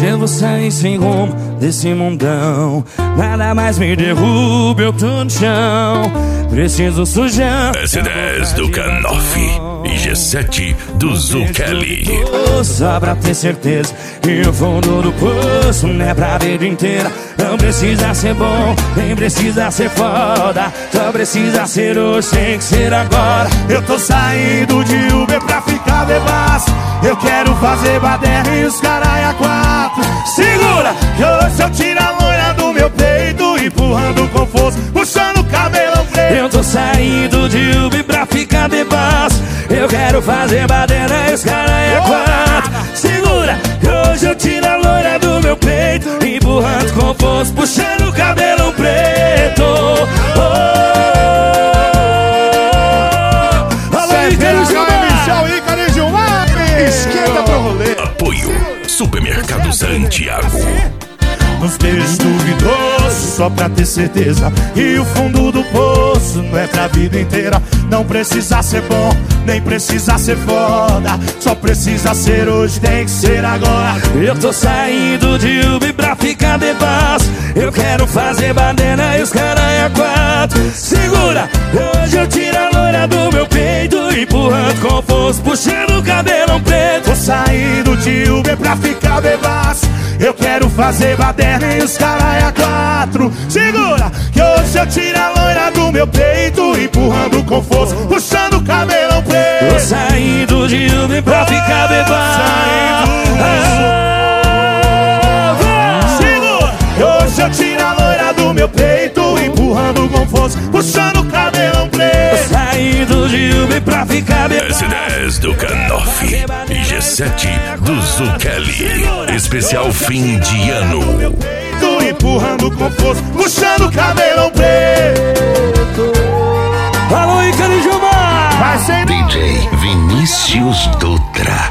Hoje eu vou sair sem rumo desse mundão. Nada mais me derruba, eu tô no chão. Preciso sujar S10 do Canoff e G7 do Zuccheli. Só pra ter certeza que o fundo do poço não é pra vida inteira. Não precisa ser bom, nem precisa ser foda. Só precisa ser hoje, tem que ser agora. Eu tô saindo de Uber pra ficar bebaço. Eu quero fazer baderna e os caralho 4. Segura, que hoje eu tiro a loira do meu peito, empurrando com força, puxando o cabelo preto. Eu tô saindo de Uber pra ficar bebaço. Eu quero fazer baderna e os caralho 4. Segura, que hoje eu tiro a loira do meu peito, empurrando com força, puxando o cabelo preto. Esquenta pro rolê. Apoio Supermercado Santiago. Nos beijos duvidosos, só pra ter certeza. E o fundo do poço não é pra vida inteira. Não precisa ser bom, nem precisa ser foda. Só precisa ser hoje, tem que ser agora. Eu tô saindo de Uber pra ficar bebaço. Eu quero fazer baderna e os caralho 4. Segura, hoje eu tiro a loira do meu peito, empurrando com força, puxando o cabelo preto. Tô saindo de Uber pra ficar bebaço. Eu quero fazer baderna e os caralho 4. Segura, que hoje eu tiro a loira do meu peito, empurrando com força, puxando o cabelão preto. Tô saindo de Uber pra ficar bebaço. Segura, que hoje eu tiro a loira do meu peito, empurrando com força, puxando o cabelão preto. Tô saindo de Uber pra ficar bebaço. S10 do Canoff e G7 do Zuccheli. Especial fim de ano. Tô empurrando com força, puxando o cabelão preto. Alô, Ícaro e Gilmar! DJ Vinícius Dutra.